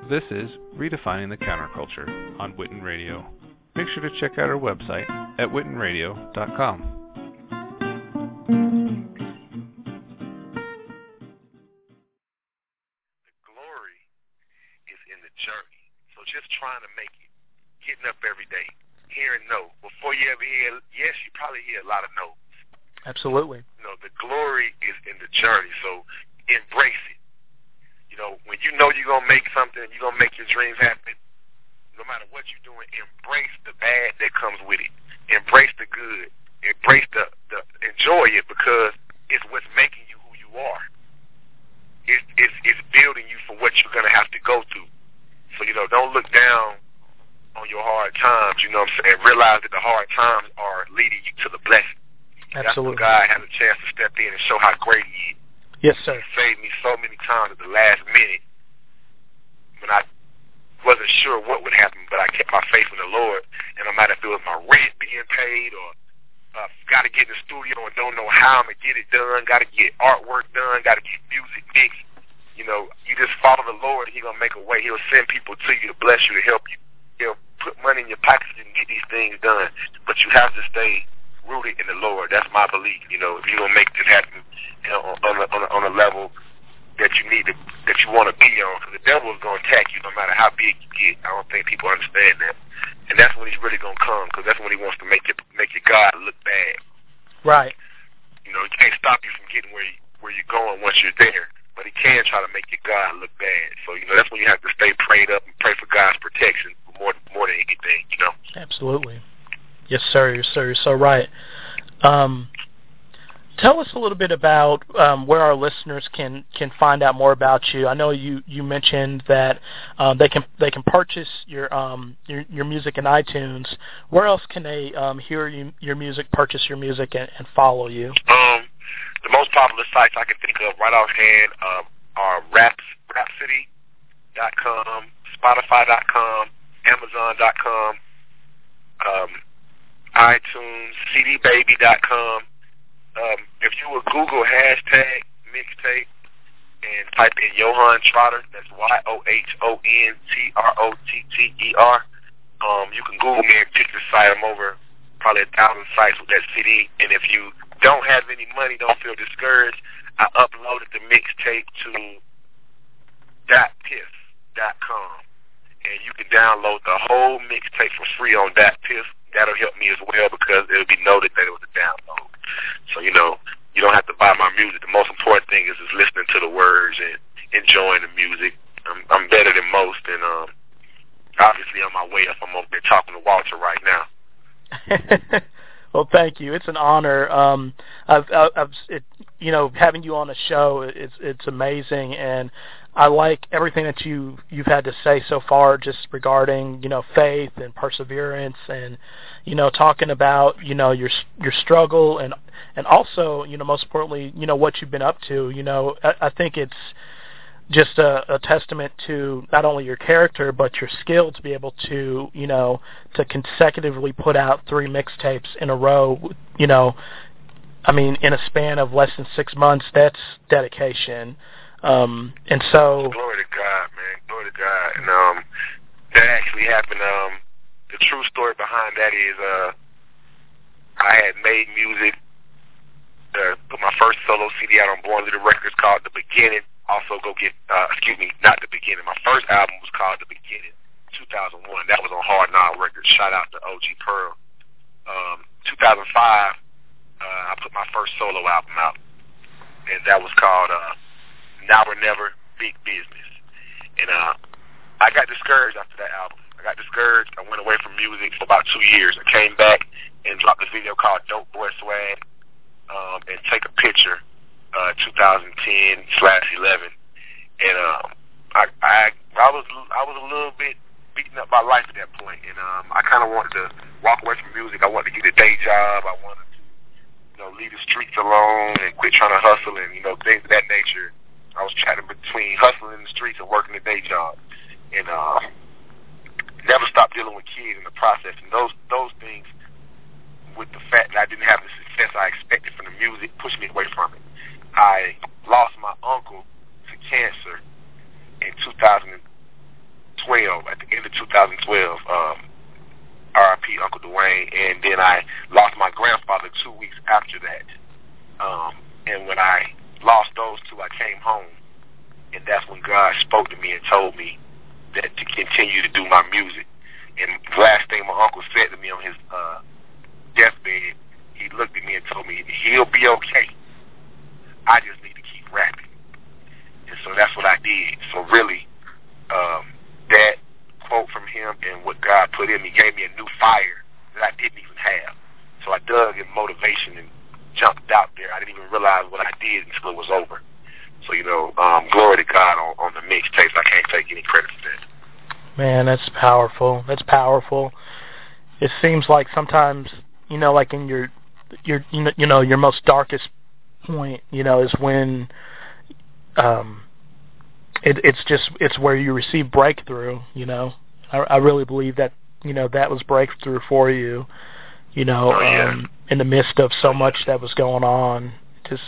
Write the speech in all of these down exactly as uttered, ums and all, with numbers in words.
This is Redefining the Counterculture on Witten Radio. Make sure to check out our website at witten radio dot com. The glory is in the journey. So just trying to make it, getting up every day, hearing no. Before you ever hear yes, you probably hear a lot of no's. Absolutely. You know, the glory is in the journey. So embrace it. You know, when you know you're going to make something, you're going to make your dreams happen, no matter what you're doing, embrace the bad that comes with it. Embrace the good. Embrace the, the enjoy it, because it's what's making you who you are. It's, it's, it's building you for what you're going to have to go through. So, you know, don't look down on your hard times, you know what I'm saying? Realize that the hard times are leading you to the blessing. Absolutely. That's when God has a chance to step in and show how great he is. Yes, sir. He saved me so many times at the last minute when I wasn't sure what would happen, but I kept my faith in the Lord. And no matter if it was my rent being paid or uh, got to get in the studio and don't know how I'm going to get it done, got to get artwork done, got to get music mixed, you know, you just follow the Lord and he's going to make a way. He'll send people to you to bless you, to help you. He'll put money in your pockets and get these things done. But you have to stay rooted in the Lord. That's my belief. You know, if you're going to make this happen, you know, on a, on a, on a level that you need to, that you want to be on, because the devil is going to attack you no matter how big you get. I don't think people understand that. And that's when he's really going to come, because that's when he wants to make you, make your God look bad. Right. You know, he can't stop you from getting where, you, where you're going once you're there, but he can try to make your God look bad. So, you know, that's when you have to stay prayed up and pray for God's protection more, more than anything, you know. Absolutely. Yes, sir. Yes, sir. You're so right. Um, tell us a little bit about um, where our listeners can, can find out more about you. I know you, you mentioned that um, they can they can purchase your um your, your music in iTunes. Where else can they um, hear you, your music, purchase your music, and, and follow you? Um, the most popular sites I can think of right offhand um, are Raps, Rhapsody dot com, Spotify dot com, Amazon dot com, um, iTunes, C D baby dot com. Um, if you would Google hashtag mixtape and type in Johan Trotter, that's Y O H O N T R O T T E R, um, you can Google me and pick the site. I'm over probably a thousand sites with that C D. And if you don't have any money, don't feel discouraged, I uploaded the mixtape to dot piff dot com. And you can download the whole mixtape for free on dot piff. That'll help me as well, because it'll be noted that it was a download. So, you know, you don't have to buy my music. The most important thing is just listening to the words and enjoying the music. I'm, I'm better than most, and um, obviously on my way up, I'm over there talking to Walter right now. Well, thank you. It's an honor. Um, I've, I've, it, you know, having you on the show, it's it's amazing, and I like everything that you you've had to say so far, just regarding, you know, faith and perseverance, and, you know, talking about, you know, your your struggle, and and also, you know, most importantly, you know, what you've been up to. You know, I, I think it's just a, a testament to not only your character but your skill to be able to, you know, to consecutively put out three mixtapes in a row. You know, I mean, in a span of less than six months, that's dedication. Um, and so, glory to God, man, glory to God. And um, that actually happened. Um, the true story behind that is, uh, I had made music. Uh, put my first solo C D out on Born Leader Records called The Beginning. Also, go get, uh, excuse me, not The Beginning. My first album was called The Beginning, two thousand one. That was on Hard Knock Records. Shout out to O G Pearl. Um, two thousand five, uh, I put my first solo album out, and that was called uh, Now or Never, Big Business. And uh, I got discouraged after that album. I got discouraged. I went away from music for about two years. I came back and dropped a video called Dope Boy Swag, um, and Take a Picture, uh, twenty ten slash eleven. And um, I, I, I was, I was a little bit beaten up by life at that point, and um, I kind of wanted to walk away from music. I wanted to get a day job. I wanted to, you know, leave the streets alone and quit trying to hustle and, you know, things of that nature. I was chatting between hustling in the streets and working a day job, and uh, never stopped dealing with kids in the process. And those those things, with the fact that I didn't have the success I expected from the music, pushed me away from it. I lost my uncle to cancer in two thousand after that. Um, and when I lost those two, I came home, and that's when God spoke to me and told me that to continue to do my music. And the last thing my uncle said to me on his uh, deathbed, he looked at me and told me, he'll be okay. I just need to keep rapping. And so that's what I did. So really, um, that quote from him and what God put in me gave me a new fire that I didn't even have. So I dug in motivation and jumped out there. I didn't even realize what I did until it was over. So, you know, um, glory to God on, on the mixtapes. I can't take any credit for that. Man, that's powerful. That's powerful. It seems like sometimes, you know, like in your, your, you know, you know, your most darkest point, you know, is when, um, it, it's just, it's where you receive breakthrough. You know, I, I really believe that, you know, that was breakthrough for you. You know, oh, yeah. um, in the midst of so much that was going on, just,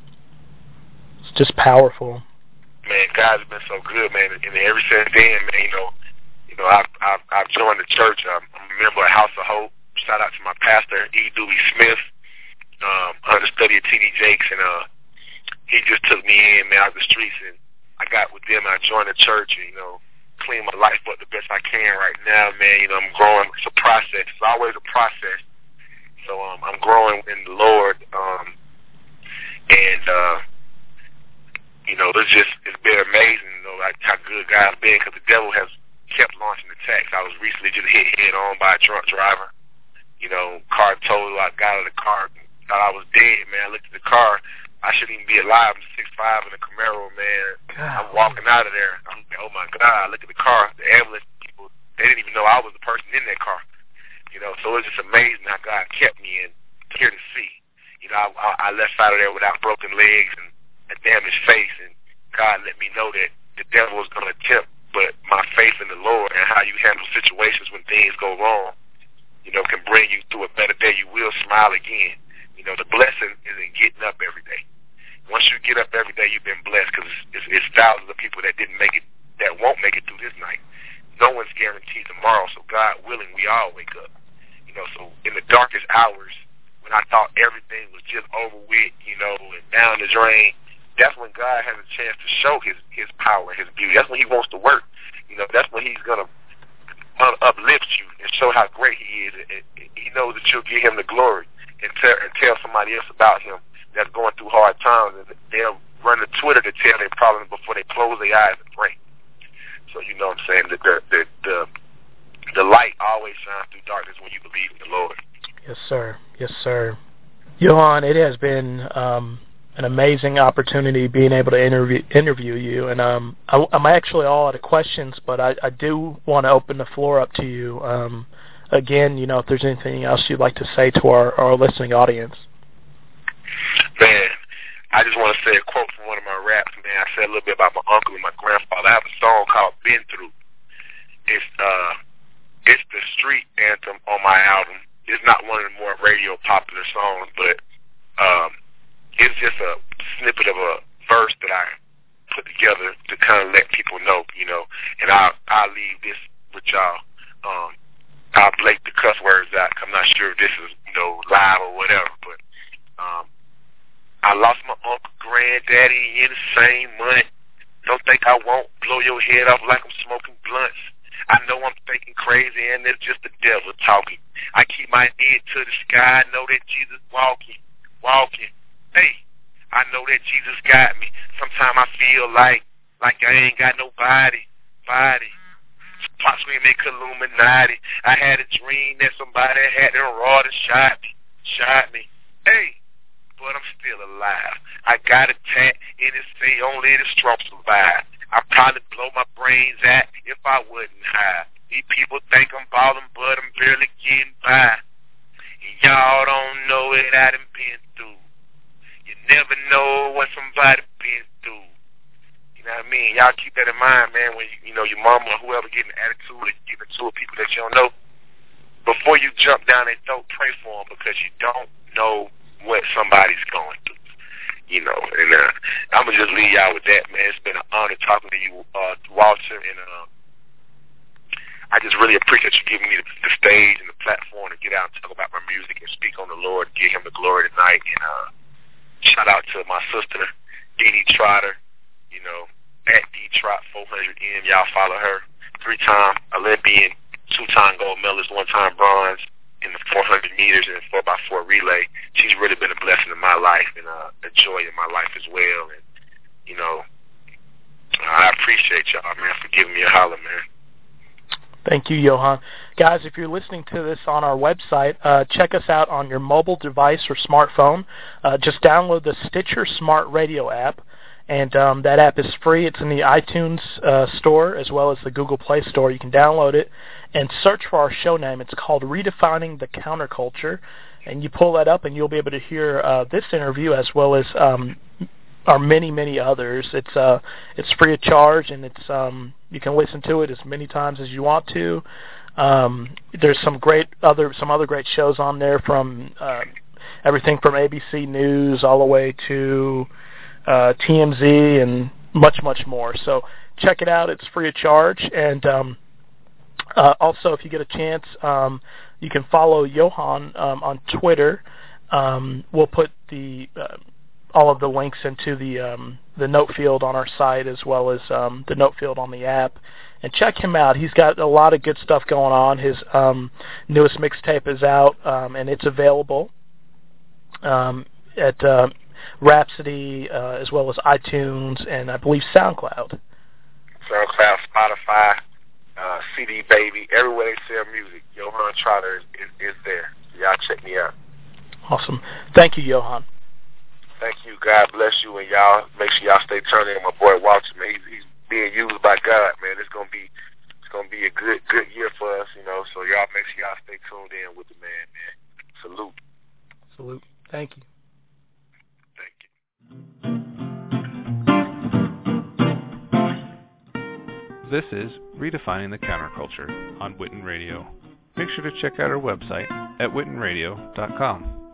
it's just powerful. Man, God has been so good, man, and ever since then, man, you know, you know, I've I've, I've joined the church. I'm, I'm a member of House of Hope. Shout out to my pastor, E. Dewey Smith, um, understudy of T D Jakes, and uh, he just took me in, man, out of the streets, and I got with them. And I joined the church, and you know, clean my life up the best I can right now, man. You know, I'm growing. It's a process. It's always a process. So um, I'm growing in the Lord, um, and uh, you know, it's just it's been amazing, you know, like how good God's been, because the devil has kept launching attacks. I was recently just hit head on by a drunk driver. You know, car totaled. I got out of the car, thought I was dead, man. I looked at the car. I shouldn't even be alive. I'm six five in a Camaro, man. God. I'm walking out of there. I'm like, oh my God! I look at the car. The ambulance people, they didn't even know I was the person in that car. You know, so it's just amazing how God kept me and clear to see. You know, I, I, I left out of there without broken legs and a damaged face, and God let me know that the devil was going to attempt, but my faith in the Lord and how you handle situations when things go wrong, you know, can bring you through a better day. You will smile again. You know, the blessing is in getting up every day. Once you get up every day, you've been blessed, because it's, it's, it's thousands of people that didn't make it, that won't make it through this night. No one's guaranteed tomorrow, so God willing, we all wake up. You know, so in the darkest hours, when I thought everything was just over with, you know, and down the drain, that's when God has a chance to show his, his power, his beauty. That's when he wants to work. You know, that's when he's going to un- uplift you and show how great he is. And, and, and he knows that you'll give him the glory and tell, and tell somebody else about him that's going through hard times. And they'll run to Twitter to tell their problems before they close their eyes and pray. So you know what I'm saying? The, the, the, the, the light always shines through darkness when you believe in the Lord. Yes, sir. Yes, sir. Johan, it has been um, an amazing opportunity being able to interview interview you, and um, I, I'm actually all out of questions, but I, I do want to open the floor up to you. Um, again, you know, if there's anything else you'd like to say to our, our listening audience. Man, I just want to say a quote from one of my raps, man. I said a little bit about my uncle and my grandfather. I have a song called Been Through. It's, uh, it's the street anthem on my album. It's not one of the more radio popular songs, but um, it's just a snippet of a verse that I put together to kind of let people know, you know. And I'll, I'll leave this with y'all. Um, I'll blake the cuss words out. I'm not sure if this is, you know, live or whatever, but um, I lost my uncle, granddaddy in the same month. Don't think I won't blow your head off like I'm smoking blunts. I know I'm thinking crazy, and it's just the devil talking. I keep my head to the sky. I know that Jesus walking, walking. Hey, I know that Jesus got me. Sometimes I feel like, like I ain't got nobody, body. Pop screaming Illuminati. I had a dream that somebody had them raw and shot me, shot me. Hey, but I'm still alive. I got a tat, and it say only the strong survive. I'd probably blow my brains out if I wouldn't hide. These people think I'm ballin', but I'm barely getting by. And y'all don't know it, I done been through. You never know what somebody been through. You know what I mean? Y'all keep that in mind, man, when you, you know, your mama or whoever getting an attitude or getting into with people that you don't know. Before you jump down their throat, pray for them, because you don't know what somebody's going through. You know, and uh, I'm going to just leave y'all with that, man. It's been an honor talking to you, uh, Walter, and uh, I just really appreciate you giving me the, the stage and the platform to get out and talk about my music and speak on the Lord, give him the glory tonight. And uh, shout out to my sister, Dee Dee Trotter, you know, at D Trot four hundred M. Y'all follow her. Three-time Olympian, two-time gold medalist, one-time bronze in the four hundred meters and four by four relay. She's really been a blessing in my life and uh, a joy in my life as well. And, you know, I appreciate y'all, man, for giving me a holler, man. Thank you, Johan. Guys, if you're listening to this on our website, uh, check us out on your mobile device or smartphone. Uh, just download the Stitcher Smart Radio app, and um, that app is free. It's in the iTunes uh, store as well as the Google Play Store. You can download it and search for our show name. It's called Redefining the Counterculture, and you pull that up and you'll be able to hear uh, this interview as well as um, our many, many others. It's uh, it's free of charge, and it's um, you can listen to it as many times as you want to. Um, there's some great other some other great shows on there, from uh, everything from A B C News all the way to uh, T M Z and much, much more. So check it out. It's free of charge. And um, uh, also, if you get a chance, um, you can follow Johan um, on Twitter. Um, we'll put the uh, all of the links into the um, the note field on our site as well as um, the note field on the app. And check him out. He's got a lot of good stuff going on. His um, newest mixtape is out, um, and it's available um, at uh, Rhapsody uh, as well as iTunes and I believe SoundCloud. SoundCloud, Spotify, uh, C D Baby, everywhere they sell music. Johan Trotter is, is, is there. So y'all check me out. Awesome. Thank you, Johan. Thank you. God bless you, and y'all make sure y'all stay tuned in. My boy Walter, man, he's, he's being used by God, man. It's gonna be it's gonna be a good good year for us, you know. So y'all make sure y'all stay tuned in with the man, man. Salute. Salute. Thank you. Thank you. This is Redefining the Counterculture on Witten Radio. Make sure to check out our website at witten radio dot com.